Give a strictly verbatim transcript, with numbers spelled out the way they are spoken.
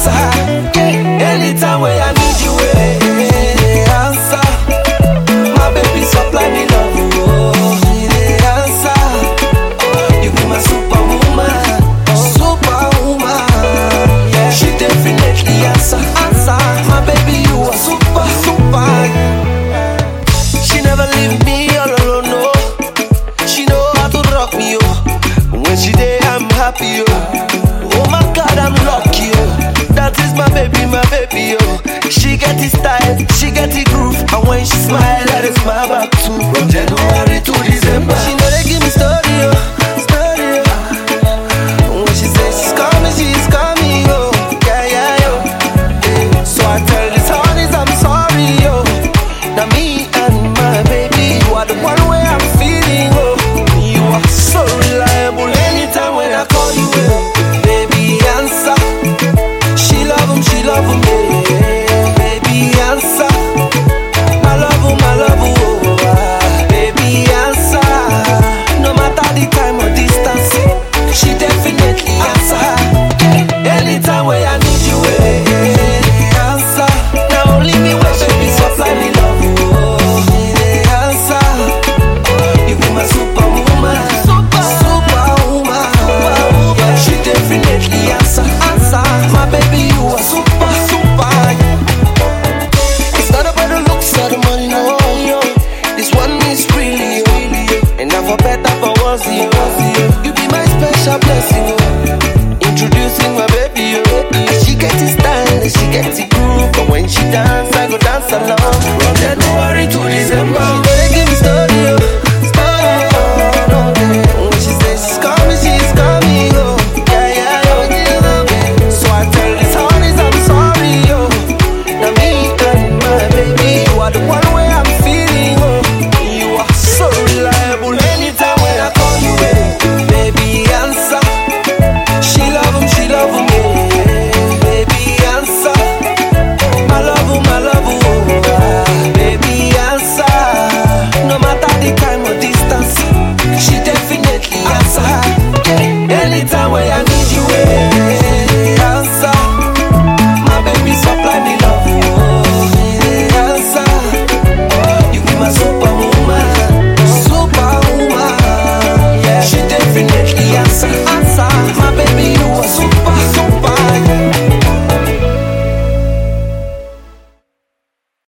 answer. Yeah. Anytime when I need you, eh, she dey answer. My baby supply me love, oh, she dey answer. You be my superwoman, superwoman. Yeah, she definitely answer, answer. My baby, you are super, super. She never leave me all alone, no. She know how to rock me, oh. When she there, I'm happy, oh. Oh my God, I'm lucky, oh. That is my baby, my baby, oh. She get the style, she get the groove, and when she smile, I smile back too. From January to December, she